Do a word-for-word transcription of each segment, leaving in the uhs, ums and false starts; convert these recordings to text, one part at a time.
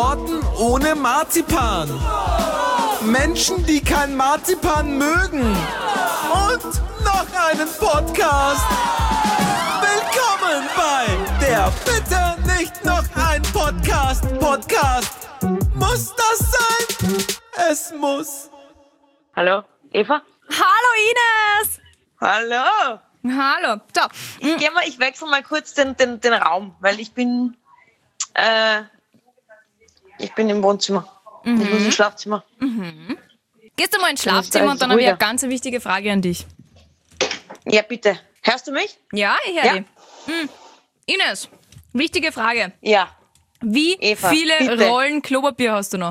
Torten ohne Marzipan. Menschen, die kein Marzipan mögen. Und noch einen Podcast. Willkommen bei der Bitte nicht noch ein Podcast. Podcast. Muss das sein? Es muss. Hallo, Eva? Hallo Ines! Hallo! Hallo. So. Ich, geh mal, ich wechsle mal kurz den, den, den Raum, weil ich bin äh, ich bin im Wohnzimmer. Mhm. Ich muss ins Schlafzimmer. Mhm. Gehst du mal ins Schlafzimmer und dann habe ich eine ganz wichtige Frage an dich. Ja, bitte. Hörst du mich? Ja, ich höre ja? dich. Hm. Ines, wichtige Frage. Ja. Wie Eva, viele bitte. Rollen Klopapier hast du noch?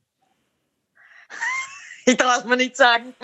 Ich traue es mir nicht sagen.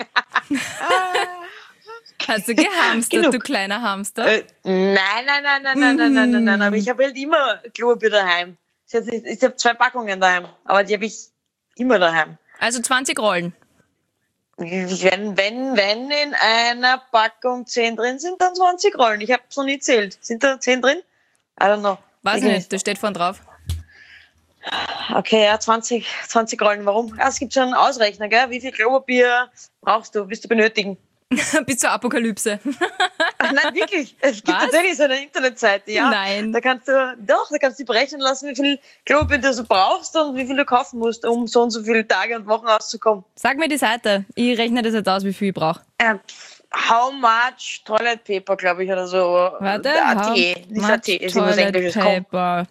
Hast du gehamstert, Genug. du kleiner Hamster? Äh, nein, nein, nein, nein, nein, nein, nein, nein, nein, aber ich habe halt immer Klopapier daheim. Ich habe ich hab zwei Packungen daheim, aber die habe ich immer daheim. Also zwanzig Rollen. Wenn, wenn, wenn in einer Packung zehn drin sind, dann zwanzig Rollen. Ich habe es noch nie zählt. Sind da zehn drin? I don't know. Weiß ich nicht, das steht vorne drauf. Okay, ja, zwanzig, zwanzig Rollen. Warum? Ah, es gibt schon einen Ausrechner, gell? Wie viel Klopapier brauchst du, willst du benötigen? Bis zur Apokalypse. Nein, wirklich. Es gibt Was? tatsächlich so eine Internetseite, ja. Nein. Da kannst du, doch, da kannst du berechnen lassen, wie viel Klopapier du so brauchst und wie viel du kaufen musst, um so und so viele Tage und Wochen auszukommen. Sag mir die Seite. Ich rechne das jetzt aus, wie viel ich brauche. Äh, how much toilet paper, glaube ich, oder so. Warte. A T, nicht A T, ist immer Toilet Englisches. Komm. Paper.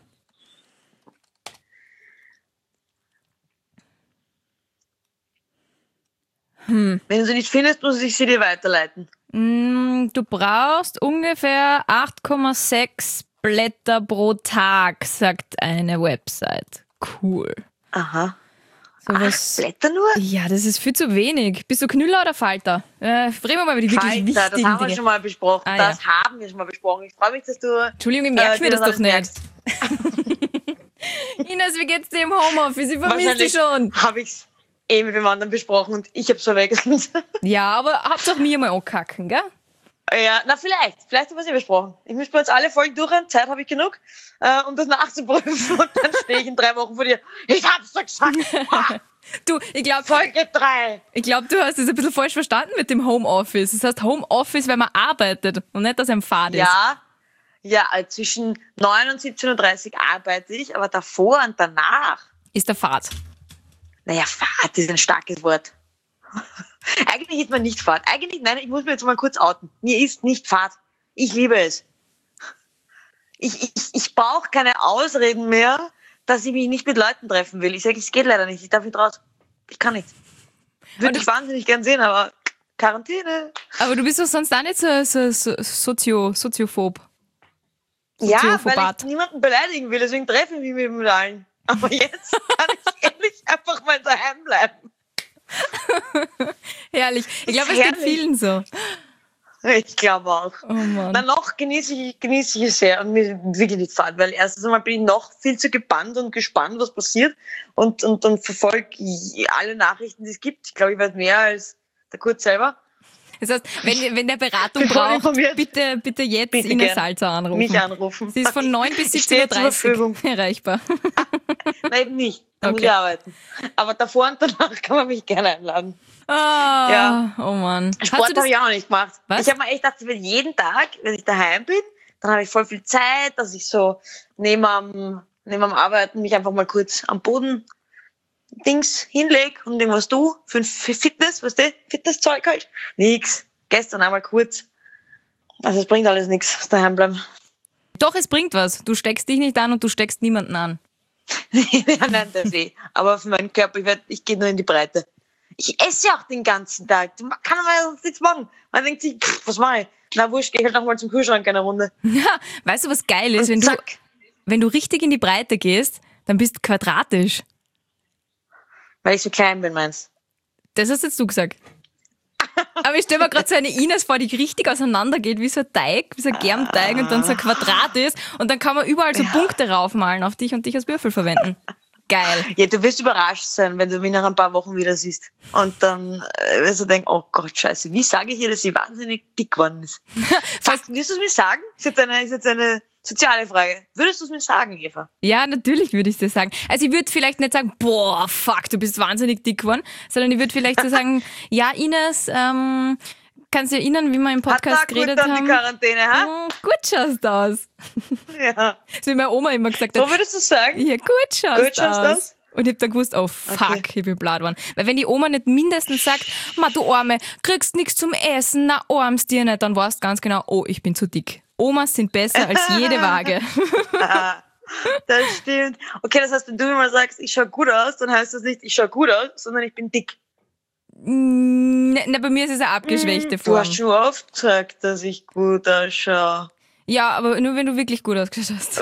Hm. Wenn du sie nicht findest, muss ich sie dir weiterleiten. Mm, Du brauchst ungefähr acht Komma sechs Blätter pro Tag, sagt eine Website. Cool. Aha. So Acht was, Blätter nur? ja, das ist viel zu wenig. Bist du Knüller oder Falter? Äh, reden wir mal über die wirklich Falter, wichtigen das haben wir Dinge. schon mal besprochen. Ah, das ja. haben wir schon mal besprochen. Ich freue mich, dass du... Entschuldigung, ich merke äh, mir dir das doch nicht. merkst. Ines, wie geht's dir im Homeoffice? Ich vermisse dich schon. Habe ich es eh mit dem anderen besprochen und ich habe es verwechselt. Ja, aber Hauptsache mir mal ankacken, gell? Ja, na vielleicht. Vielleicht haben wir es eh besprochen. Ich muss bei uns alle Folgen durchrennen. Zeit habe ich genug, äh, um das nachzuprüfen. Und dann stehe ich in drei Wochen vor dir. Ich hab's doch gesagt. Ah, Du, ich glaube, Folge drei. ich glaub, du hast es ein bisschen falsch verstanden mit dem Homeoffice. Das heißt Homeoffice, wenn man arbeitet und nicht, dass einem Fahrt ist. Ja, ja, äh, zwischen neun und siebzehn Uhr dreißig arbeite ich, aber davor und danach, Ist der Fahrt. naja, Fahrt ist ein starkes Wort. Eigentlich ist man nicht Fahrt. Eigentlich, nein, ich muss mir jetzt mal kurz outen. Mir ist nicht Fahrt. Ich liebe es. Ich, ich, ich brauche keine Ausreden mehr, dass ich mich nicht mit Leuten treffen will. Ich sage, es geht leider nicht. Ich darf nicht raus. Ich kann nicht. Würde ich wahnsinnig gern sehen, aber Quarantäne. Aber du bist doch sonst auch nicht so, so, so Sozio, Soziophob. Ja, weil Soziophobat. ich niemanden beleidigen will, deswegen treffe ich mich mit allen. Aber jetzt kann ich ehrlich einfach mal daheim bleiben. Herrlich. Ich glaube, es geht Herrlich. vielen so. Ich glaube auch. Oh Mann. Na, noch genieße ich, genieße ich es sehr und mir ist wirklich nicht fad, weil erstens einmal bin ich noch viel zu gebannt und gespannt, was passiert und, und, und verfolge alle Nachrichten, die es gibt. Ich glaube, ich werde mehr als der Kurt selber. Das heißt, wenn, wenn der Beratung Bin voll braucht, informiert. bitte, bitte jetzt Bitte Ines gern. Salzer anrufen. Mich anrufen. Sie ist von neun bis Ich siebzehn Uhr stehe zur dreißig Verfügung. erreichbar. Nein, eben nicht. Da muss Okay. ich arbeiten. Aber davor und danach kann man mich gerne einladen. Ah, Ja. Oh Mann. Hast du Sport das? habe ich auch noch nicht gemacht. Was? Ich habe mir echt gedacht, wenn jeden Tag, wenn ich daheim bin, dann habe ich voll viel Zeit, dass ich so neben am, neben am Arbeiten mich einfach mal kurz am Boden Dings hinleg und irgendwas tu für, für Fitness, weißt du, Fitnesszeug halt. Nix. Gestern einmal kurz. Also es bringt alles nichts, daheim bleiben. Doch, es bringt was. Du steckst dich nicht an und du steckst niemanden an. Ja, nein, das eh. Aber für meinen Körper, ich, werd, ich gehe nur in die Breite. Ich esse ja auch den ganzen Tag. Da kann man sonst nichts machen. Man denkt sich, pff, was mache ich? Na wurscht, geh halt noch mal zum Kühlschrank eine Runde. Ja, weißt du, was geil ist? Und Wenn du, zack. wenn du richtig in die Breite gehst, dann bist du quadratisch. Weil ich so klein bin, meinst Das hast jetzt du gesagt. Aber ich stelle mir gerade so eine Ines vor, die richtig auseinandergeht, wie so ein Teig, wie so ein Germteig und dann so ein Quadrat ist und dann kann man überall so Punkte raufmalen auf dich und dich als Würfel verwenden. Geil. Ja, du wirst überrascht sein, wenn du mich nach ein paar Wochen wieder siehst. Und dann äh, wirst du denken, oh Gott, scheiße, wie sage ich ihr, dass sie wahnsinnig dick geworden ist? Fast, wirst du es mir sagen? Ist jetzt eine, ist jetzt eine soziale Frage. Würdest du es mir sagen, Eva? Ja, natürlich würde ich dir sagen. Also ich würde vielleicht nicht sagen, boah, fuck, du bist wahnsinnig dick geworden, sondern ich würde vielleicht so sagen, ja, Ines, ähm, kannst du dich erinnern, wie wir im Podcast Hat da geredet gut an haben? die Quarantäne, ha? Oh, gut schaust du aus. Ja. Das wie meine Oma immer gesagt hat. So würdest du sagen? Ja, gut schaust Gut schaust aus. aus? Und ich hab dann gewusst, oh fuck, Okay. ich bin blatt geworden. Weil wenn die Oma nicht mindestens sagt, ma du Arme, kriegst nichts zum Essen, na armst dir nicht, dann weißt du ganz genau, oh, ich bin zu dick. Omas sind besser als jede Waage. Ah, das stimmt. Okay, das heißt, wenn du mir mal sagst, ich schau gut aus, dann heißt das nicht, ich schau gut aus, sondern ich bin dick. Na, na, bei mir ist es eine abgeschwächte Du Form. hast schon oft gesagt, dass ich gut ausschaue. Ja, aber nur wenn du wirklich gut ausgeschaut hast.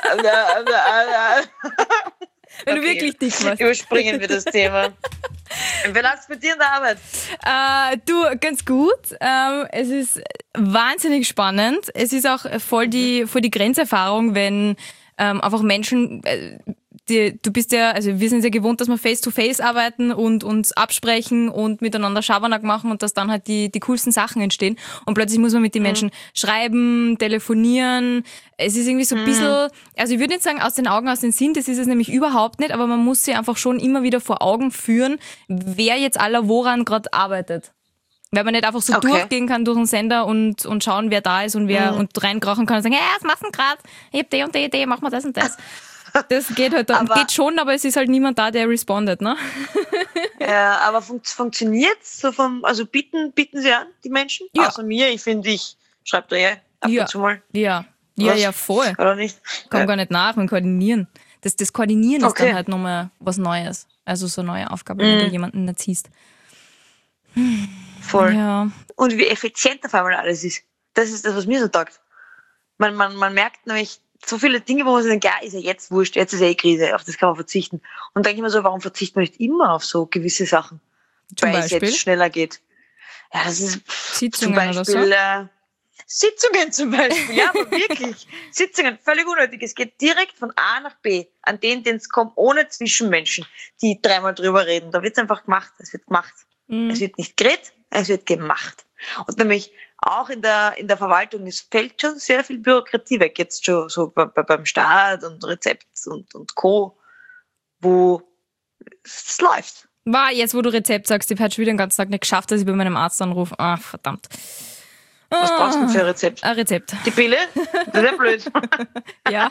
Wenn du Okay. wirklich dick warst. Überspringen wir das Thema. Wie läuft's bei dir in der Arbeit? Äh, du, ganz gut. Ähm, es ist wahnsinnig spannend. Es ist auch voll die, voll die Grenzerfahrung, wenn ähm, einfach Menschen, äh, die, du bist ja, also wir sind ja gewohnt, dass wir face-to-face arbeiten und uns absprechen und miteinander Schabernack machen und dass dann halt die, die coolsten Sachen entstehen. Und plötzlich muss man mit den Menschen schreiben, telefonieren. Es ist irgendwie so ein bisschen, also ich würde nicht sagen, aus den Augen, aus den Sinn, das ist es nämlich überhaupt nicht, aber man muss sich einfach schon immer wieder vor Augen führen, wer jetzt aller woran gerade arbeitet. Weil man nicht einfach so Okay. durchgehen kann durch den Sender und, und schauen, wer da ist und wer und reinkrachen kann und sagen, ja, was machst du denn gerade? Ich hab die und die Idee, mach mal das und das. Das geht halt dann, Aber- geht schon, aber es ist halt niemand da, der respondet, ne? Ja, aber fun funktioniert's so vom, also bieten, bieten sie an, die Menschen? Ja. Außer mir, ich finde, ich schreibe da ja ab Ja. und zu mal. Ja, ja, Was? ja, voll. Oder nicht? Komm Ja. gar nicht nach mit Koordinieren. Das, das Koordinieren ist Okay. dann halt nochmal was Neues. Also so eine neue Aufgabe, Mhm. wenn du jemanden erziehst. Voll. Ja. Und wie effizient auf einmal alles ist. Das ist das, was mir so taugt. Man, man, man merkt nämlich so viele Dinge, wo man sich denkt, ja, ist ja jetzt wurscht, jetzt ist eh Krise, auf das kann man verzichten. Und dann denke ich mir so, warum verzichtet man nicht immer auf so gewisse Sachen? Zum Weil es Beispiel? jetzt schneller geht. Ja, das ist Sitzungen zum oder Beispiel so. äh, Sitzungen zum Beispiel. Ja, aber wirklich. Sitzungen, völlig unnötig. Es geht direkt von A nach B, an den, den es kommt, ohne Zwischenmenschen, die dreimal drüber reden. Da wird es einfach gemacht. Es wird gemacht. Mhm. Es wird nicht geredet, es wird gemacht. Und nämlich auch in der, in der Verwaltung, es fällt schon sehr viel Bürokratie weg, jetzt schon so bei, bei, beim Staat und Rezept und, und Co., wo es läuft. War jetzt, wo du Rezept sagst, ich habe heute schon wieder den ganzen Tag nicht geschafft, dass ich bei meinem Arzt anrufe. Ah, verdammt. Was brauchst du denn für ein Rezept? Ein Rezept. Die Pille? Das ist ja blöd. Ja.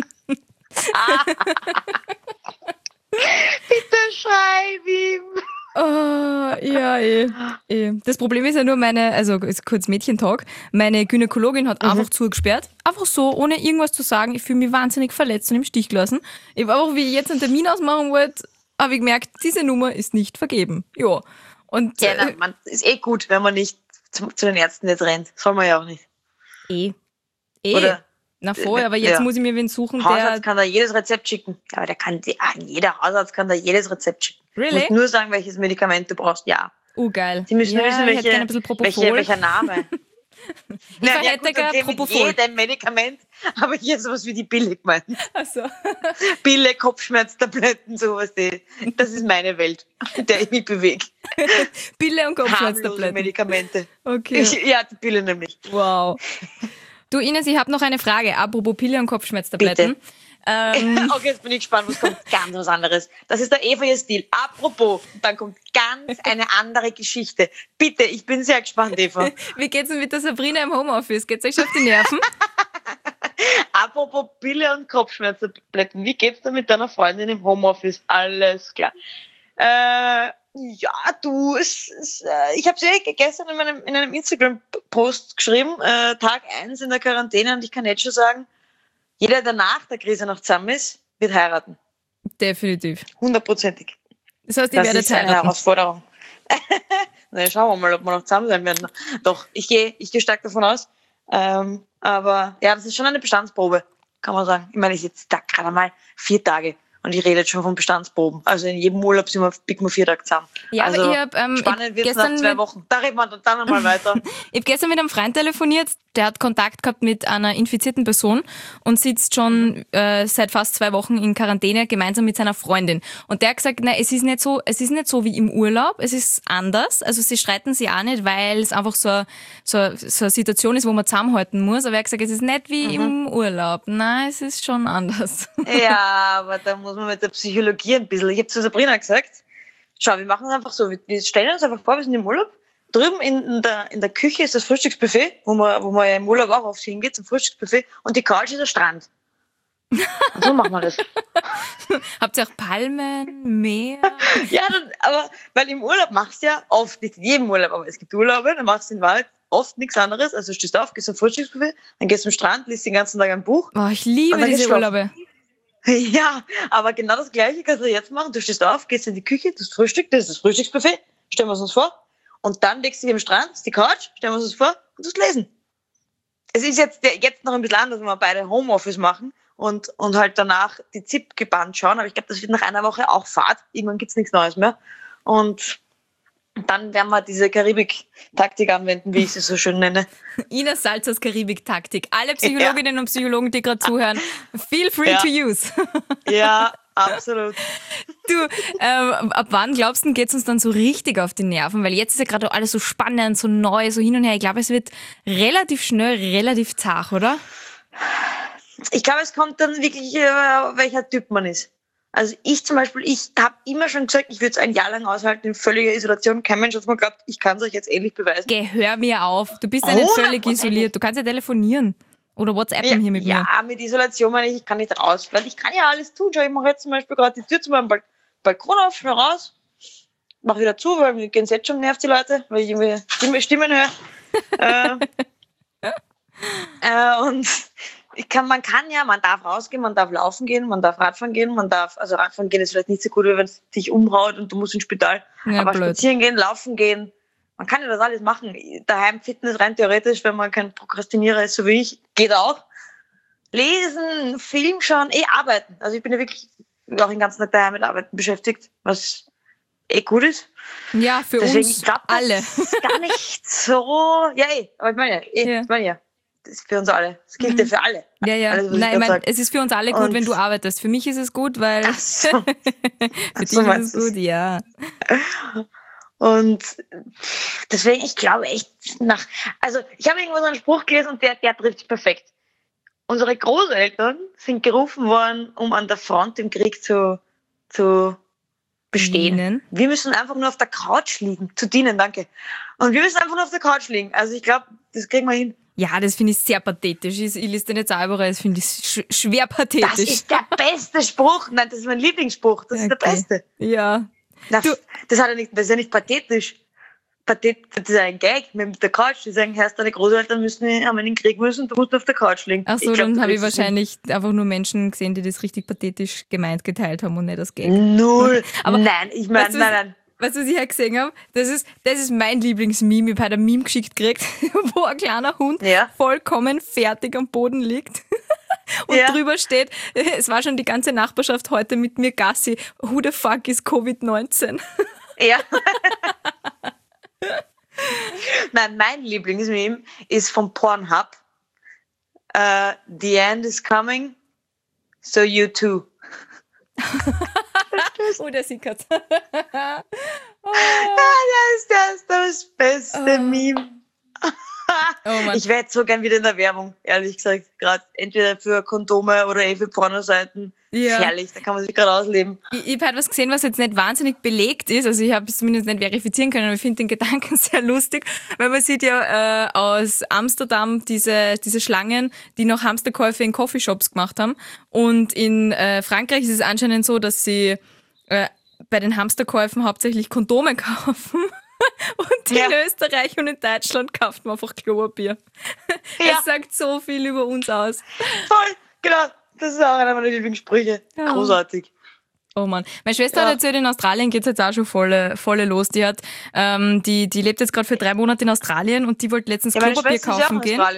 Bitte schreib ihm. Oh, ja, eh, eh. Das Problem ist ja nur meine, also ist kurz Mädchentalk, meine Gynäkologin hat einfach zugesperrt. Einfach so, ohne irgendwas zu sagen. Ich fühle mich wahnsinnig verletzt und im Stich gelassen. Ich habe auch, wie ich jetzt einen Termin ausmachen wollte, habe ich gemerkt, diese Nummer ist nicht vergeben. Ja. Und Ja, äh, na, man, ist eh gut, wenn man nicht zu, zu den Ärzten jetzt rennt. Soll man ja auch nicht. eh. Eh. Oder Na voll, aber jetzt Ja. muss ich mir wen suchen, Hausarzt der... kann da jedes Rezept schicken. Ja, aber der kann, die- ah, jeder Hausarzt kann da jedes Rezept schicken. Du Really? musst nur sagen, welches Medikament du brauchst. Ja. Oh, geil. Sie müssen ja, wissen, ich hätte welche, gerne ein bisschen Propofol. welche, welcher Name. Ich ja, hätte gut, gerne okay, mit Propofol. jedem Medikament, aber hier sowas wie die Pille gemeint. Also. Pille, Kopfschmerztabletten, sowas. Die, das ist meine Welt, in der ich mich bewege. Pille und Harmlose Kopfschmerztabletten. Medikamente. Okay. Ich, ja, die Pille nämlich. Wow. Du Ines, ich habe noch eine Frage. Apropos Pille und Kopfschmerztabletten. Bitte. Ähm, Okay, jetzt bin ich gespannt, was kommt. Ganz was anderes. Das ist der Eva ihr Stil. Apropos, dann kommt ganz eine andere Geschichte. Bitte, ich bin sehr gespannt, Eva. wie geht's denn mit der Sabrina im Homeoffice? Geht's euch schon auf die Nerven? Apropos Pille und Kopfschmerztabletten. Wie geht's dir mit deiner Freundin im Homeoffice? Alles klar. Äh, ja, du, es, es, äh, ich habe eh gestern in, meinem, in einem Instagram-Post geschrieben, äh, Tag eins in der Quarantäne, und ich kann jetzt schon sagen, jeder, der nach der Krise noch zusammen ist, wird heiraten. Definitiv. Hundertprozentig. Das heißt, ihr Das werdet ist eine heiraten. Herausforderung. Na, schauen wir mal, ob wir noch zusammen sein werden. Doch, ich gehe ich gehe stark davon aus. Ähm, aber ja, das ist schon eine Bestandsprobe, kann man sagen. Ich meine, ich sitze da gerade mal vier Tage. Und ich rede jetzt schon von Bestandsproben. Also in jedem Urlaub sind wir, biegen wir vier Tage zusammen. Ja, also aber ich hab, ähm, spannend wird es gestern nach zwei mit- Wochen. Da reden wir dann einmal weiter. Ich habe gestern mit einem Freund telefoniert, der hat Kontakt gehabt mit einer infizierten Person und sitzt schon äh, seit fast zwei Wochen in Quarantäne gemeinsam mit seiner Freundin. Und der hat gesagt, nein, es ist nicht so, es ist nicht so wie im Urlaub, es ist anders. Also sie streiten sich auch nicht, weil es einfach so, so, so eine Situation ist, wo man zusammenhalten muss. Aber er hat gesagt, es ist nicht wie im Urlaub. Nein, es ist schon anders. Ja, aber da muss man mit der Psychologie ein bisschen. Ich habe zu Sabrina gesagt, schau, wir machen es einfach so, wir- wir stellen uns einfach vor, wir sind im Urlaub. Drüben in, in, der, in der Küche ist das Frühstücksbuffet, wo man, wo man ja im Urlaub auch oft hingeht, zum Frühstücksbuffet. Und die Couch ist der Strand. Und so machen wir das. Habt ihr auch Palmen, Meer? Ja, dann, aber weil im Urlaub machst du ja oft, nicht in jedem Urlaub, aber es gibt Urlaube, dann machst du in Wahrheit oft nichts anderes. Also stehst auf, gehst zum Frühstücksbuffet, dann gehst zum Strand, liest den ganzen Tag ein Buch. Oh, ich liebe Und dann diese geht's schlafen. Urlaube. Ja, aber genau das Gleiche kannst du jetzt machen. Du stehst auf, gehst in die Küche, das Frühstück, das ist das Frühstücksbuffet, stellen wir es uns vor. Und dann legst du dich am Strand, das ist die Couch, stellen wir es uns vor und das lesen. Es ist jetzt, jetzt noch ein bisschen anders, wenn wir beide Homeoffice machen und, und halt danach die Z I P gebannt schauen. Aber ich glaube, das wird nach einer Woche auch Fahrt. Irgendwann gibt's nichts Neues mehr. Und dann werden wir diese Karibik-Taktik anwenden, wie ich sie so schön nenne. Ines Salzers Karibik-Taktik. Alle Psychologinnen und Psychologen, die gerade zuhören, feel free Ja. to use. Ja, absolut. Du, ähm, ab wann glaubst du, geht's uns dann so richtig auf die Nerven? Weil jetzt ist ja gerade alles so spannend, so neu, so hin und her. Ich glaube, es wird relativ schnell, relativ zart, oder? Ich glaube, es kommt dann wirklich, äh, welcher Typ man ist. Also ich zum Beispiel, ich habe immer schon gesagt, ich würde es ein Jahr lang aushalten in völliger Isolation. Kein Mensch hat mir geglaubt, ich kann es euch jetzt ähnlich beweisen. Geh, hör mir auf. Du bist ja nicht völlig hundertprozentig. isoliert. Du kannst ja telefonieren. Oder WhatsAppen hier mit mir. Ja, mit Isolation meine ich, ich kann nicht raus. Weil ich kann ja alles tun. Schau, ich mache jetzt zum Beispiel gerade die Tür zu meinem Bal- Balkon auf, schnell raus, mach wieder zu, weil mir geht's jetzt schon nervt die Leute, weil ich irgendwie Stimme, Stimmen höre. äh, äh, und ich kann, man kann ja, man darf rausgehen, man darf laufen gehen, man darf Radfahren gehen, man darf, also Radfahren gehen ist vielleicht nicht so gut, wenn es dich umhaut und du musst ins Spital. Ja, aber blöd. spazieren gehen, laufen gehen, man kann ja das alles machen. Daheim Fitness rein theoretisch, wenn man kein Prokrastinierer ist, so wie ich, geht auch. Lesen, Film schauen, eh arbeiten. Also ich bin ja wirklich auch den ganzen Tag daheim mit Arbeiten beschäftigt, was eh gut ist. Ja, für Deswegen, uns ich glaub, das alle. ist gar nicht so, ja eh, aber ich meine ja, eh, Ja. ich meine ja, das ist für uns alle. Das gilt ja für alle. Ja, ja. Alles, was ich Nein, ich grad mein, sag. es ist für uns alle gut, Und- wenn du arbeitest. Für mich ist es gut, weil Ach so. für Ach dich so ist es meinst du's. gut, ja. Und deswegen, ich glaube echt nach, also ich habe irgendwo so einen Spruch gelesen und der, der trifft perfekt. Unsere Großeltern sind gerufen worden, um an der Front im Krieg zu, zu bestehen. Dienen. Wir müssen einfach nur auf der Couch liegen, zu dienen, danke. Und wir müssen einfach nur auf der Couch liegen. Also ich glaube, das kriegen wir hin. Ja, das finde ich sehr pathetisch. Ich, ich lese den jetzt auch überall, das finde ich sch schwer Das pathetisch. ist der beste Spruch. Nein, das ist mein Lieblingsspruch. Das ist der Okay. beste. Ja. Na, Du- das, hat ja nicht, das ist ja nicht pathetisch. Pathet, das ist ein Gag mit der Couch. Die sagen, Herr, deine Großeltern müssen, haben in den Krieg müssen, du musst auf der Couch liegen. Ach so, glaub, dann du habe ich kriegst es wahrscheinlich einfach nur Menschen gesehen, die das richtig pathetisch gemeint geteilt haben und nicht das Gag. nicht. Null. Aber nein, ich meine, weißt du, nein, nein. Weißt du, was ich halt gesehen habe? Das ist, das ist mein Lieblingsmeme. Ich habe ein Meme geschickt gekriegt, wo ein kleiner Hund Ja. vollkommen fertig am Boden liegt. Und Ja. drüber steht, es war schon die ganze Nachbarschaft heute mit mir Gassi. Who the fuck is Covid neunzehn? Ja. Nein, mein Lieblingsmeme ist vom Pornhub. Uh, the end is coming, so you too. Oh, der sickert. Ah, das ist das, das beste Oh. Meme. Oh Mann. Ich wäre jetzt so gern wieder in der Werbung, ehrlich gesagt. Gerade entweder für Kondome oder eh für Pornoseiten. Ja. Herrlich, da kann man sich gerade ausleben. Ich, ich habe halt was gesehen, was jetzt nicht wahnsinnig belegt ist. Also ich habe es zumindest nicht verifizieren können, aber ich finde den Gedanken sehr lustig, weil man sieht ja äh, aus Amsterdam diese, diese Schlangen, die noch Hamsterkäufe in Coffeeshops gemacht haben. Und in äh, Frankreich ist es anscheinend so, dass sie äh, bei den Hamsterkäufen hauptsächlich Kondome kaufen. Und in Ja. Österreich und in Deutschland kauft man einfach Klopapier. Ja. Es sagt so viel über uns aus. Voll, genau. Das ist auch einer meiner Lieblingssprüche. Ja. Großartig. Oh Mann. Meine Schwester Ja. hat erzählt, in Australien geht's jetzt auch schon volle, volle los. Die hat, ähm, die, die lebt jetzt gerade für drei Monate in Australien und die wollte letztens Ja, meine Klopapier Schwester ist ja auch kaufen in gehen. Australien.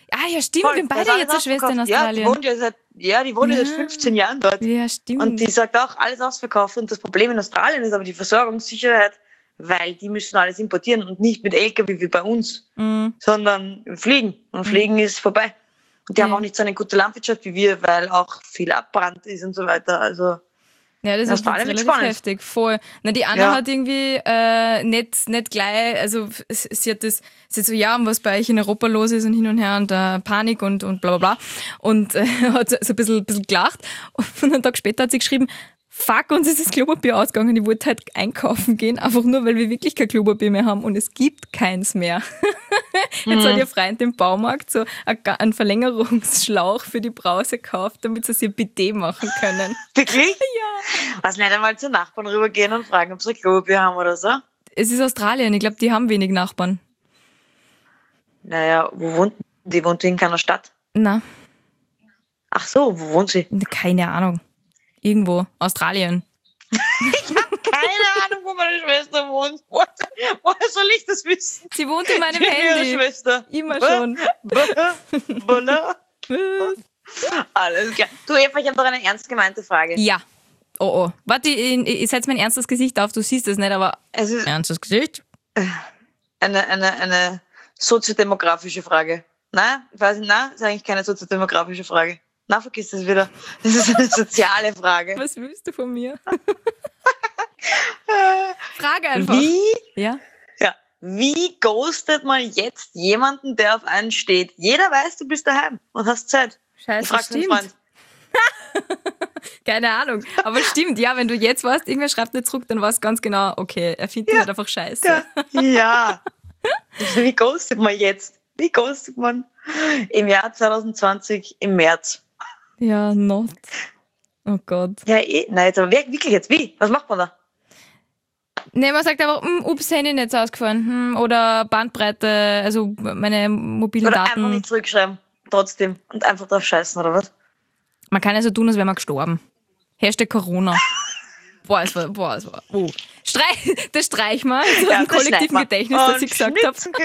Ah ja, stimmt, Voll, wir haben da ist beide alles jetzt eine Schwester in ausverkauft. Ja, die Australien. wohnt ja seit, ja, die wohnt ja seit Ja. fünfzehn Jahren dort. Ja, stimmt. Und die sagt auch, alles ausverkauft. Und das Problem in Australien ist aber die Versorgungssicherheit, weil die müssen alles importieren und nicht mit L K W wie bei uns, Mhm. sondern fliegen. Und fliegen ist vorbei. Und die haben Ja. auch nicht so eine gute Landwirtschaft wie wir, weil auch viel Abbrand ist und so weiter. Also, Ja, das in ist jetzt Australien wird relativ spannend. heftig, voll. Na, die Anna Ja. hat irgendwie äh, nicht, nicht gleich, also s- sie hat das, sie hat so, ja, was bei euch in Europa los ist und hin und her und äh, Panik und, und bla bla bla. Und äh, hat so so ein bisschen, bisschen gelacht. Und einen Tag später hat sie geschrieben, fuck, uns ist das Klopapier ausgegangen. Ich wollte halt einkaufen gehen, einfach nur, weil wir wirklich kein Klopapier mehr haben und es gibt keins mehr. Jetzt Mhm. hat ihr Freund im Baumarkt so ein Ga- einen Verlängerungsschlauch für die Brause gekauft, damit sie sich ein Bidet machen können. wirklich? Ja. Was nicht einmal zu Nachbarn rübergehen und fragen, ob sie ein Klopapier haben oder so? Es ist Australien, ich glaube, die haben wenig Nachbarn. Naja, wo wohnt die? Wohnt die in keiner Stadt? Na, Ach so, wo wohnt sie? keine Ahnung. Irgendwo. Australien. Ich habe keine Ahnung, wo meine Schwester wohnt. Woher woher soll ich das wissen? Sie wohnt in meinem Ich bin ihre Handy. Schwester. Immer schon. Voilà. Alles klar. Du, Eva, ich habe noch eine ernst gemeinte Frage. Ja. Oh, oh. Warte, ich, ich setze mein ernstes Gesicht auf. Du siehst es nicht, aber Es ist ernstes Gesicht? eine, eine, eine soziodemografische Frage. Nein, ich weiß nicht, nein, ist eigentlich keine soziodemografische Frage. Na, vergiss das wieder. Das ist eine soziale Frage. Was willst du von mir? Frage einfach. Wie, Ja. ja, wie ghostet man jetzt jemanden, der auf einen steht? Jeder weiß, du bist daheim und hast Zeit. Ich Scheiße, frage den stimmt. Freund. Keine Ahnung. Aber stimmt, ja, wenn du jetzt warst, irgendwer schreibt nicht zurück, dann weißt du ganz genau, okay, er findet dich halt einfach scheiße. Ja. ja. Wie ghostet man jetzt? Wie ghostet man im Jahr zwanzig zwanzig im März? Ja, not. Oh Gott. Ja, eh. Nein, jetzt aber wer- wirklich jetzt. Wie? Was macht man da? Nee, man sagt aber, hm, ups, Handy nicht so ausgefallen. Hm, oder Bandbreite, also meine mobilen Oder einfach Daten. nicht zurückschreiben. Trotzdem. Und einfach drauf scheißen, oder was? Man kann ja so tun, als wäre man gestorben. Hashtag Corona. Boah, es war, boah, es war, oh. Streich, das streichen wir so Ja, im das schneiden kollektiven wir. Gedächtnis, das Und ich gesagt habe. schnitzen.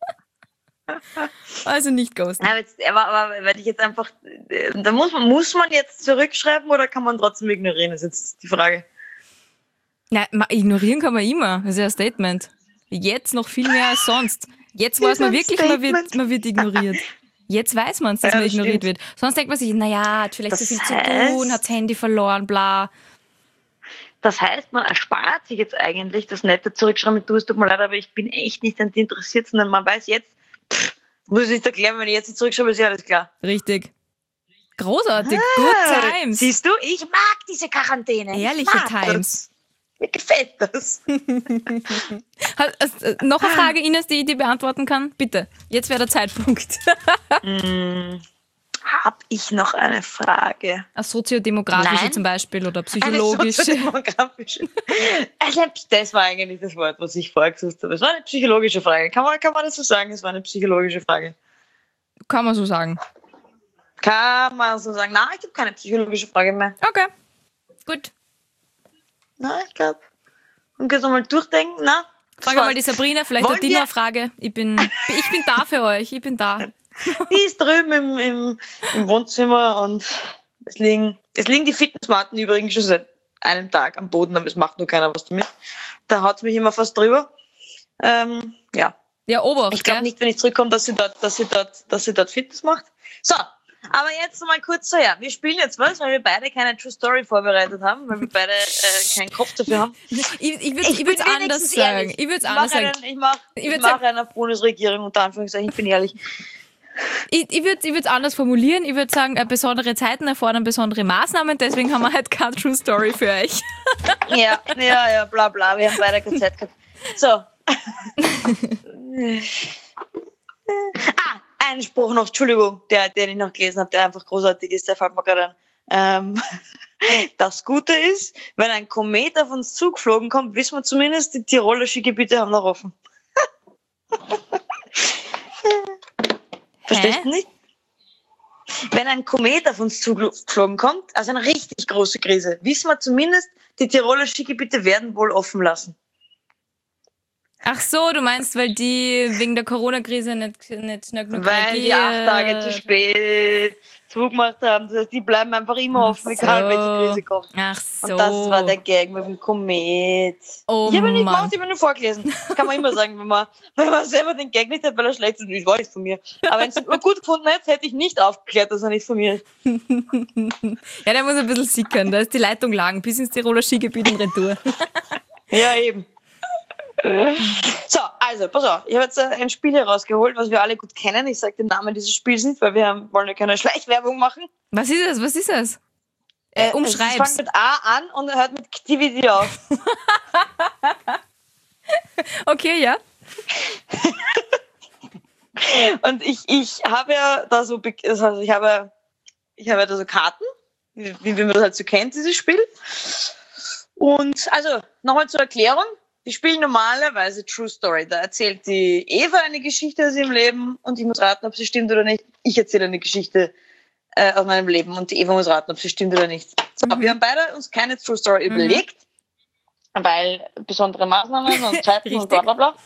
Also nicht ghosten. Aber, jetzt, aber, aber wenn ich jetzt einfach, äh, da muss man, muss man jetzt zurückschreiben oder kann man trotzdem ignorieren? Das ist jetzt die Frage. Nein, ma- ignorieren kann man immer. Das ist ja ein Statement. Jetzt noch viel mehr als sonst. Jetzt weiß Ist man ein wirklich, man wird, Statement. man wird ignoriert. Jetzt weiß man es, dass Ja, man das ignoriert stimmt. wird. Sonst denkt man sich, naja, hat vielleicht Das so viel zu heißt- tun, hat das Handy verloren, bla. Das heißt, man erspart sich jetzt eigentlich das nette Zurückschreiben mit, du, es tut mir leid, aber ich bin echt nicht an dir interessiert, sondern man weiß jetzt, pff, muss ich nicht erklären, wenn ich jetzt nicht zurückschreibe, ist ja alles klar. Richtig. Großartig. Good times. Siehst du, ich mag diese Quarantäne. Ehrliche ich mag Times. Das. Mir gefällt das. Hat, äh, noch eine Frage, Ines, die ich dir beantworten kann? Bitte. Jetzt wäre der Zeitpunkt. hm, Hab ich noch eine Frage? Eine soziodemografische Nein. zum Beispiel oder Eine psychologische. soziodemografische. Also, das war eigentlich das Wort, was ich vorher gesucht habe. Es war eine psychologische Frage. Kann man, kann man das so sagen? Es war eine psychologische Frage. Kann man so sagen. Kann man so sagen? Nein, ich habe keine psychologische Frage mehr. Okay. Gut. Nein, ich glaube. Und jetzt nochmal durchdenken. Na, Frage mal die Sabrina, vielleicht Wollen hat die wir- noch eine Frage. Ich bin, ich bin da für euch. Ich bin da. Die ist drüben im, im, im Wohnzimmer und es liegen, es liegen die Fitnessmatten übrigens schon seit einem Tag am Boden, aber es macht nur keiner was damit. Da haut es mich immer fast drüber. Ähm, ja, Ja, Obacht, ich glaube gell? nicht, wenn ich zurückkomme, dass sie dort, dass sie dort, dass sie dort Fitness macht. So, aber jetzt mal kurz so, ja, wir spielen jetzt was, weil wir beide keine True Story vorbereitet haben, weil wir beide äh, keinen Kopf dafür haben. Ich, ich würde Ich ich bin es anders wenigstens sagen. ehrlich. Ich würde es Ich anders mache sagen. einen, ich mach, Ich ich würd mach sagen- einer Bundesregierung unter Anführungszeichen, ich bin ehrlich. Ich, ich würde es anders formulieren. Ich würde sagen, äh, besondere Zeiten erfordern besondere Maßnahmen. Deswegen haben wir halt keine True Story für euch. Ja, ja, ja, bla bla, wir haben beide keine Zeit gehabt. So. ah, ein Spruch noch, Entschuldigung, der, den ich noch gelesen habe, der einfach großartig ist, der fällt mir gerade ein. Ähm, das Gute ist, wenn ein Komet auf uns zugeflogen kommt, wissen wir zumindest, die Tiroler Skigebiete haben noch offen. Verstehst du nicht? Wenn ein Komet auf uns zugeflogen kommt, also eine richtig große Krise, wissen wir zumindest, die Tiroler Skigebiete werden wohl offen lassen. Ach so, du meinst, weil die wegen der Corona-Krise nicht, nicht schnell genug Weil die acht Tage zu spät zugemacht haben. Das heißt, die bleiben einfach immer offen, egal welche Krise kommt. Ach so. Und das war der Gag mit dem Komet. Oh ich habe nicht Mann. gemacht, ich habe nur vorgelesen. Das kann man immer sagen, wenn man, wenn man selber den Gag nicht hat, weil er schlecht ist. Das war nicht von mir. Aber wenn es nur gut gefunden hätte, hätte ich nicht aufgeklärt, dass er nicht von mir ist. Ja, der muss ein bisschen sickern. Da ist die Leitung lang bis ins Tiroler Skigebiet und retour. Ja, eben. So, also, pass auf. Ich habe jetzt ein Spiel herausgeholt, was wir alle gut kennen. Ich sage den Namen dieses Spiels nicht, weil wir haben, wollen ja keine Schleichwerbung machen. Was ist das? Was ist das? Äh, Es umschreib's. fängt mit A an und hört mit Activity auf. Okay, ja. Und ich, ich habe ja da so, also ich habe, ich habe ja da so Karten, wie, wie man das halt so kennt, dieses Spiel. Und also, nochmal zur Erklärung. Wir spielen normalerweise True Story. Da erzählt die Eva eine Geschichte aus ihrem Leben und ich muss raten, ob sie stimmt oder nicht. Ich erzähle eine Geschichte äh, aus meinem Leben und die Eva muss raten, ob sie stimmt oder nicht. So, Mhm. wir haben beide uns keine True Story Mhm. überlegt, weil besondere Maßnahmen und Zeiten und bla bla bla.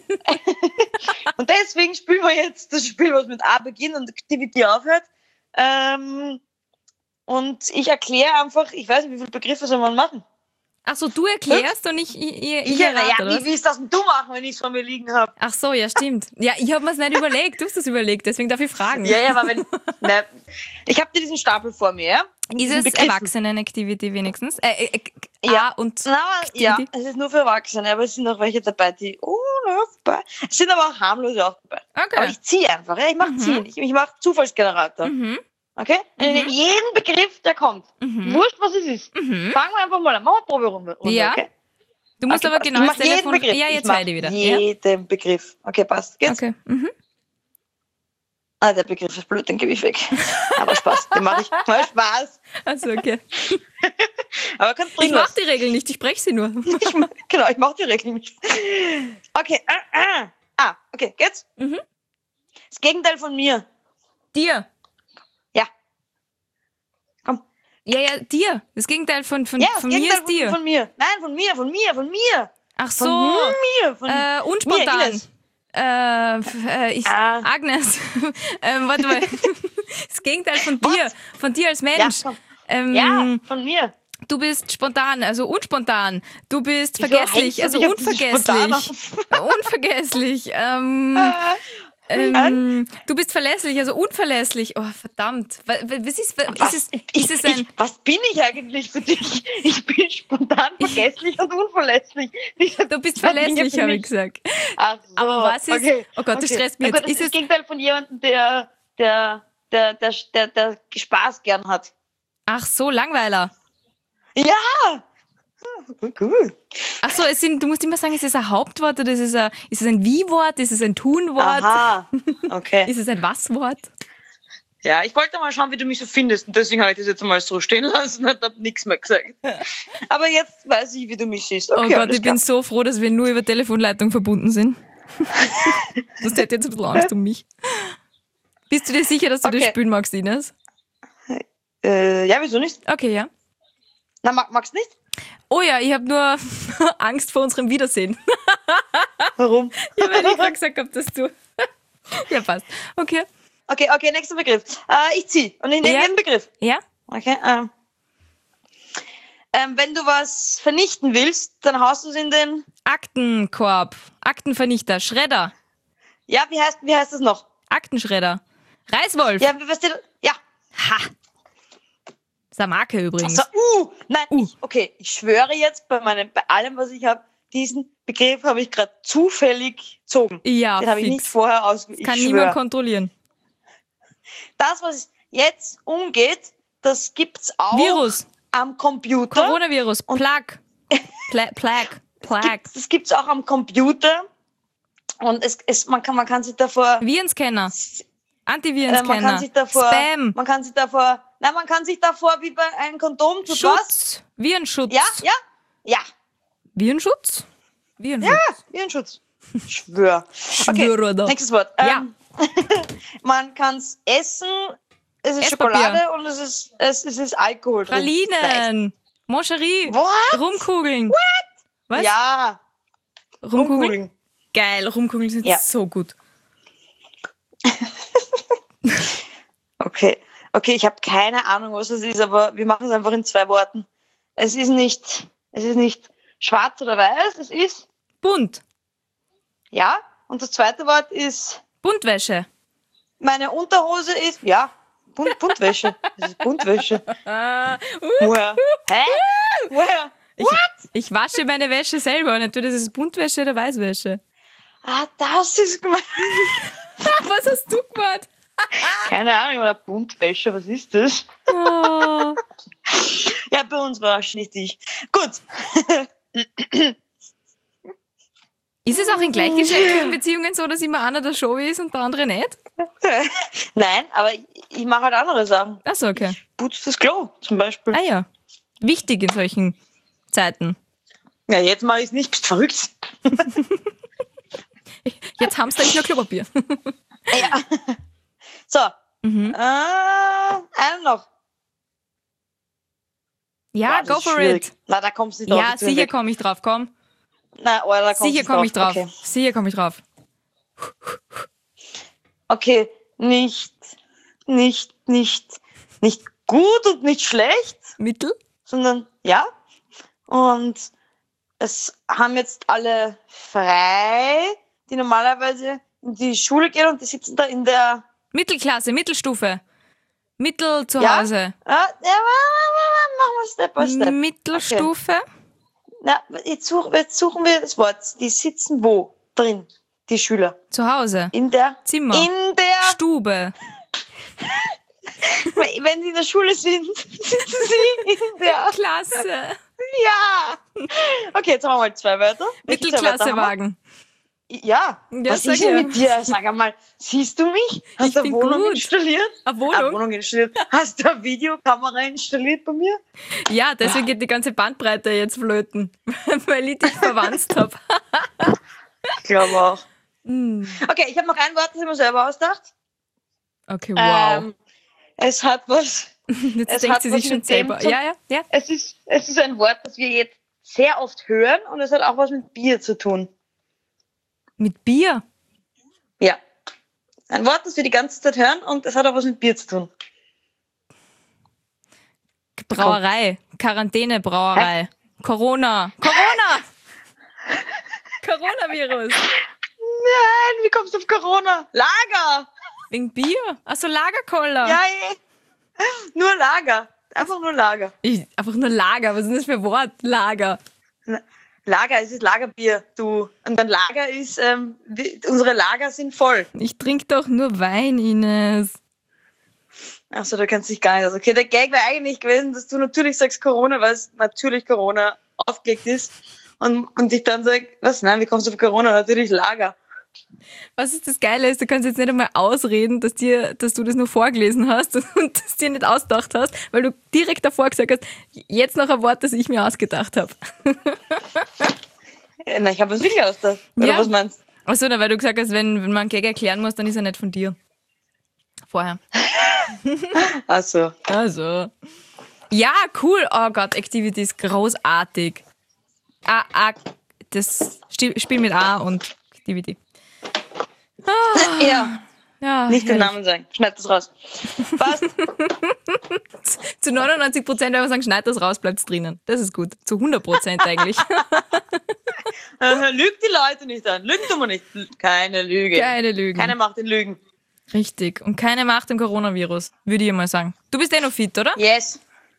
Und deswegen spielen wir jetzt das Spiel, was mit A beginnt und Activity aufhört. Ähm, und ich erkläre einfach, ich weiß nicht, wie viele Begriffe soll man machen? Ach so, du erklärst und ich, ich, ich, Ich, ich ja, errate, oder wie was? willst das denn du machen, wenn ich es vor mir liegen habe? Ach so, ja, stimmt. Ja, ich habe mir es nicht überlegt. Du hast es überlegt, deswegen darf ich fragen. Ja, ja, aber wenn. Ne, ich habe dir diesen Stapel vor mir, ja? Mit Ist diesen es Begriffen. Erwachsenen-Activity wenigstens? Äh, äh, A Ja. und Na, ja, Activity? es ist nur für Erwachsene, aber es sind auch welche dabei, die. Oh, na, vorbei. Es sind aber auch harmlose auch dabei. Aber Okay. ich ziehe einfach, ja? Ich mache Mhm. ziehen. Ich, ich mache Zufallsgenerator. Mhm. Okay? Mhm. Jeden Begriff, der kommt. Mhm. Wurscht, was es ist. Mhm. Fangen wir einfach mal an. Machen wir Proberunde. Ja. Okay? Du musst Okay, aber passt. genau Ich das mach jeden Telefon... Begriff. Ja, Ich jetzt mach beide wieder. Ja? jeden Begriff. Okay, passt. Geht's? Okay. Mhm. Ah, der Begriff ist blöd, den gebe ich weg. Aber Spaß, den mache ich. Mal Spaß. Also okay. Aber kannst Ich drin mach lassen. die Regeln nicht, ich spreche sie nur. Ich mach, genau, ich mache die Regeln nicht. Okay. Ah, ah. ah, okay, geht's? Mhm. Das Gegenteil von mir. Dir. Ja. Komm. Ja, ja, dir. Das Gegenteil von, von, Ja, das von mir Gegenteil ist dir. Von, von mir. Nein, von mir, von mir, von mir. Ach Von so. mir. Von Äh, mir, unspontan. Ines. Äh, f- äh, ich, Ah. Agnes. ähm, warte mal. Das Gegenteil von dir. Von dir als Ja, Mensch. komm. ähm, Ja, von mir. Du bist spontan, also unspontan. Du bist Wieso vergesslich, hängst du also dich auf dieses Spontan unvergesslich. Unvergesslich. Ähm, Ah, ähm, du bist verlässlich, also unverlässlich. Oh, verdammt. Wa- wa- Was ist, wa- Was, ist, es, ich, ist es ein... ich, was bin ich eigentlich für dich? Ich bin spontan, vergesslich und unverlässlich. Diese Du bist zwei Dinge verlässlich, für habe ich mich. gesagt. Ach so, Aber was ist- Okay, oh Gott, das okay. stresst mich Na jetzt. gut, das Ist ist es- das Gegenteil von jemandem, der, der, der, der, der, der Spaß gern hat. Ach so, Langweiler. Ja! Cool. Ach so, es sind, du musst immer sagen, ist es ein Hauptwort oder ist es ein, ist es ein Wie-Wort, ist es ein Tun-Wort, Aha, okay. ist es ein Was-Wort? Ja, ich wollte mal schauen, wie du mich so findest und deswegen habe ich das jetzt mal so stehen lassen und habe nichts mehr gesagt. Aber jetzt weiß ich, wie du mich siehst. Okay, Oh Gott, alles ich bin klar. so froh, dass wir nur über Telefonleitung verbunden sind. Das hätte jetzt ein bisschen Angst um mich. Bist du dir sicher, dass du das Okay. spielen magst, Ines? Äh, ja, wieso nicht? Okay, ja. Na, mag, magst du nicht? Oh ja, ich habe nur Angst vor unserem Wiedersehen. Warum? Ja, weil ich gerade gesagt habe, dass du... Ja, passt. Okay. Okay, okay, nächster Begriff. Äh, ich zieh und ich nehme Ja. jeden Begriff. Ja? Okay. Ähm, ähm, wenn du was vernichten willst, dann haust du es in den. Aktenkorb. Aktenvernichter. Schredder. Ja, wie heißt, wie heißt das noch? Aktenschredder. Reißwolf. Ja, wie weißt du? Ja. Ha. Das ist eine Marke übrigens. So, uh, nein, Uh. Ich, okay, ich schwöre jetzt bei meinem, bei allem, was ich habe, diesen Begriff habe ich gerade zufällig gezogen. Ja, Den habe ich fix. nicht vorher ausgewählt. Ich Kann schwöre. niemand kontrollieren. Das, was jetzt umgeht, das gibt's auch Virus. am Computer. Coronavirus. Plag. Pla Plag. Plag. Gibt, das gibt's auch am Computer. Und es, es, man, kann, man kann sich davor. Virenscanner. Äh, man Antivirenscanner. kann sich davor. Spam. Man kann sich davor. Nein, man kann sich davor wie bei einem Kondom tut was? Schutz. Virenschutz. Ja, ja, ja. Virenschutz? Virenschutz. Virenschutz. Ich schwör. Okay, Schwöre da. nächstes Wort. Ja. Ähm, man kann es essen. Es ist Esspapier. Schokolade und es ist, es, es ist Alkohol drin. Pralinen. Moncherie. What? Rumkugeln. Was? Ja, Rumkugeln? Geil, Rumkugeln sind Ja. so gut. Okay. Okay, ich habe keine Ahnung, was es ist, aber wir machen es einfach in zwei Worten. Es ist nicht, es ist nicht schwarz oder weiß, es ist, Bunt. ja. Und das zweite Wort ist, Buntwäsche. meine Unterhose ist, ja, Bunt, Buntwäsche. Das ist Buntwäsche. Ah, uh, Woher? Hä? Woher? ich, ich wasche meine Wäsche selber und entweder ist es Buntwäsche oder Weißwäsche. Ah, das ist gemein. Was hast du gemacht? Keine Ahnung, oder Buntwäsche, was ist das? Oh. Ja, bei uns war es nicht ich. Gut. Ist es auch in gleichgeschlechtlichen Beziehungen so, dass immer einer der Show ist und der andere nicht? Nein, aber ich, ich mache halt andere Sachen. Achso, okay. Ich putze das Klo zum Beispiel. Ah ja. Wichtig in solchen Zeiten. Ja, jetzt mache ich es nicht. Bist verrückt. Jetzt hamster ich nur Klopapier. Ja. So. Mhm. Äh, einen noch. Ja, Boah, das go ist for schwierig. it. Na, da kommst du nicht drauf. Ja, ich tu ihn sicher weg. komme ich drauf, komm. Na, oder da kommst Sicher du komme ich drauf. Okay. Sicher komme ich drauf. Okay, nicht, nicht, nicht, nicht gut und nicht schlecht, Mittel? sondern ja. Und es haben jetzt alle frei, die normalerweise in die Schule gehen und die sitzen da in der. Mittelklasse, Mittelstufe. Mittel zu Ja? Hause. Ah, ja, machen wir Step by Step. Mittelstufe. Na, jetzt, such, jetzt suchen wir das Wort. Die sitzen wo drin, die Schüler? Zu Hause. In der. Zimmer. In der. Stube. Wenn sie in der Schule sind, sitzen sie in der. Klasse. Ja! Okay, jetzt haben wir mal zwei Wörter. Welche zwei Wörter haben wir? Mittelklassewagen. Ja, Ja, was sag ist denn ja. mit dir? Sag einmal, siehst du mich? Hast Ich du eine bin Wohnung gut. installiert? Eine Eine Wohnung? Wohnung installiert. Hast du eine Videokamera installiert bei mir? Ja, deswegen geht die ganze Bandbreite jetzt flöten, weil ich dich verwandt habe. Ich glaube auch. Mm. Okay, ich habe noch ein Wort, das ich mir selber ausgedacht. Okay, wow. Ähm, es hat was. Jetzt es denkt hat sie was sich schon mit dem selber. zu- Ja, ja, ja. Es ist, es ist ein Wort, das wir jetzt sehr oft hören und es hat auch was mit Bier zu tun. Mit Bier. Ja. Ein Wort, das wir die ganze Zeit hören und es hat auch was mit Bier zu tun. Brauerei. Quarantäne-Brauerei. Corona. Corona! Coronavirus. Nein, wie kommst du auf Corona? Lager! Wegen Bier? Achso, Lagerkoller. Ja, eh. Nur Lager. Einfach nur Lager. Ich, einfach nur Lager. Was ist denn das für ein Wort? Lager. Lager, es ist Lagerbier, du. Und ein Lager ist, ähm, wir, unsere Lager sind voll. Ich trinke doch nur Wein, Ines. Achso, du kennst dich gar nicht aus. Okay, der Gag wäre eigentlich gewesen, dass du natürlich sagst Corona, weil es natürlich Corona aufgelegt ist. Und, und ich dann sage, was, nein, wie kommst du auf Corona? Natürlich Lager. Was ist das Geile ist, du kannst jetzt nicht einmal ausreden, dass, dir, dass du das nur vorgelesen hast und das dir nicht ausgedacht hast, weil du direkt davor gesagt hast, jetzt noch ein Wort, das ich mir ausgedacht habe. Ja, nein, ich habe es wirklich ausgedacht. Oder Ja. was meinst du? Achso, na, weil du gesagt hast, wenn, wenn man einen Gag erklären muss, dann ist er nicht von dir. Vorher. Achso. Also. Ja, cool. Oh Gott, Activity ist großartig. Ah, ah, das Sti- Spiel mit A und Activity. Ah, Ja, ja, nicht den herrlich. Namen sagen. Schneid das raus. Passt. Zu neunundneunzig Prozent, wenn wir sagen, schneid das raus, bleibt es drinnen. Das ist gut. Zu hundert Prozent eigentlich. Äh, Lügt die Leute nicht an. Lügen tun wir nicht. Keine Lüge. Keine Lügen. Keine macht den Lügen. Richtig. Und keine Macht im Coronavirus, würde ich mal sagen. Du bist eh noch fit, oder? Yes.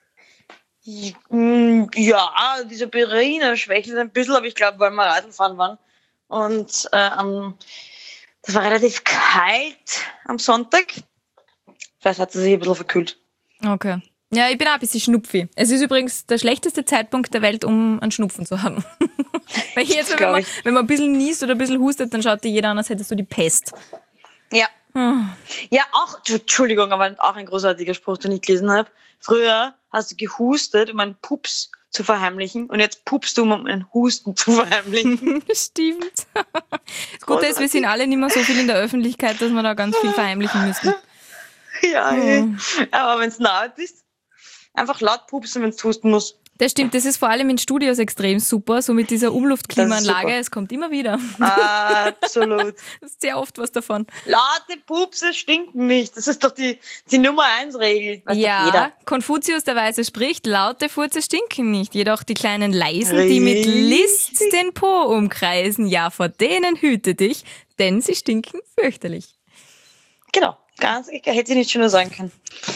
Mm, Ja, dieser Berliner schwächelt ein bisschen, aber ich glaube, weil wir Radlfahren waren. Und äh, am, das war relativ kalt am Sonntag. Vielleicht hat sie sich ein bisschen verkühlt. Okay. Ja, ich bin auch ein bisschen schnupfi. Es ist übrigens der schlechteste Zeitpunkt der Welt, um einen Schnupfen zu haben. Weil jetzt, wenn glaub man, ich. wenn man ein bisschen niest oder ein bisschen hustet, dann schaut dir jeder an, als hättest du die Pest. Ja. Ah. Ja, auch, Entschuldigung, aber auch ein großartiger Spruch, den ich gelesen habe. Früher hast du gehustet, um einen Pups zu verheimlichen und jetzt pupst du, um einen Husten zu verheimlichen. Stimmt. Das Gute ist, wir sind alle nicht mehr so viel in der Öffentlichkeit, dass wir da ganz viel verheimlichen müssen. Ja, eh. Aber wenn es nahe ist, einfach laut pupsen, wenn du husten musst. Das stimmt, das ist vor allem in Studios extrem super, so mit dieser Umluftklimaanlage, es kommt immer wieder. Absolut. Das ist sehr oft was davon. Laute Pupse stinken nicht. Das ist doch die, die Nummer eins Regel. Weiß doch Ja, jeder. Konfuzius der Weise spricht, laute Furze stinken nicht, jedoch die kleinen Leisen, die mit List den Po umkreisen, ja, vor denen hüte dich, denn sie stinken fürchterlich. Genau, ganz, hätte ich nicht schöner sagen können.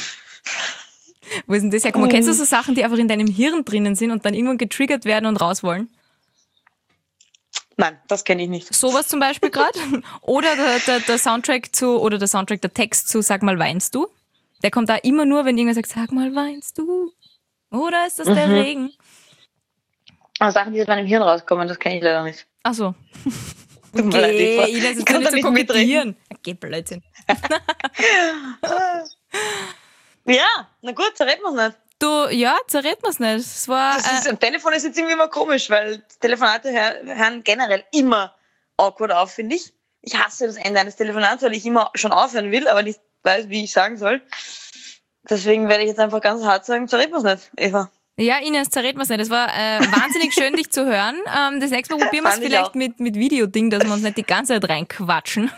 Wo ist denn das hergekommen? Kennst du so Sachen, die einfach in deinem Hirn drinnen sind und dann irgendwann getriggert werden und raus wollen? Nein, das kenne ich nicht. Sowas zum Beispiel gerade? Oder der, der, der Soundtrack zu, oder der Soundtrack, der Text zu Sag mal, weinst du? Der kommt da immer nur, wenn irgendwer sagt, sag mal, weinst du? Oder ist das der Mhm. Regen? Aber Sachen, die aus meinem Hirn rauskommen, das kenne ich leider nicht. Ach so. Tut mir leid, Okay, ich Ines, jetzt kann soll da nicht so nicht mitreden. kokettieren. Okay, Blödsinn. Ja, na gut, zerreden wir es nicht. Du, ja, zerrät mir's nicht. Es war, Das ist, äh, am Telefon ist jetzt irgendwie immer komisch, weil Telefonate hör- hören generell immer awkward auf, finde ich. Ich hasse das Ende eines Telefonats, weil ich immer schon aufhören will, aber nicht weiß, wie ich sagen soll. Deswegen werde ich jetzt einfach ganz hart sagen, zerreden wir es nicht, Eva. ja, Ines, zerrät mir's nicht. Es war äh, wahnsinnig schön, dich zu hören. Ähm, das nächste Mal probieren wir es Fand ich vielleicht auch. mit, mit Videoding, dass wir uns nicht die ganze Zeit reinquatschen.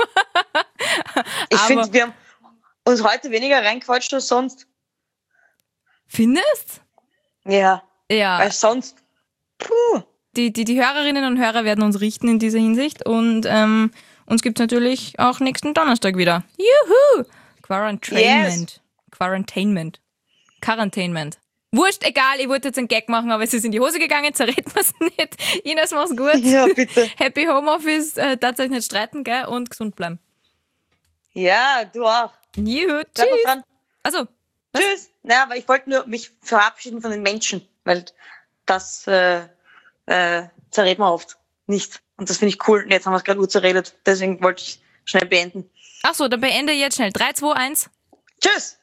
Ich Aber- finde, wir haben uns heute weniger reinquatscht als sonst. Findest? Ja, Ja. weil sonst, puh. Die, die, die Hörerinnen und Hörer werden uns richten in dieser Hinsicht und ähm, uns gibt's natürlich auch nächsten Donnerstag wieder. Juhu! Quarantainment. Quarantainment. Quarantainment. Wurscht, egal, ich wollte jetzt einen Gag machen, aber es ist in die Hose gegangen, zerrät mir's nicht. Ines, mach's gut. Ja, bitte. Happy Homeoffice, äh, tatsächlich nicht streiten, gell? Und gesund bleiben. Ja, du auch. Juhu, Bleib noch tschüss. dran. Also, Tschüss. Naja, aber ich wollte nur mich verabschieden von den Menschen, weil das äh, äh, zerreden wir oft nicht. Und das finde ich cool. Und jetzt haben wir es gerade gut zerredet. Deswegen wollte ich schnell beenden. ach so, dann beende jetzt schnell. drei, zwei, eins. Tschüss.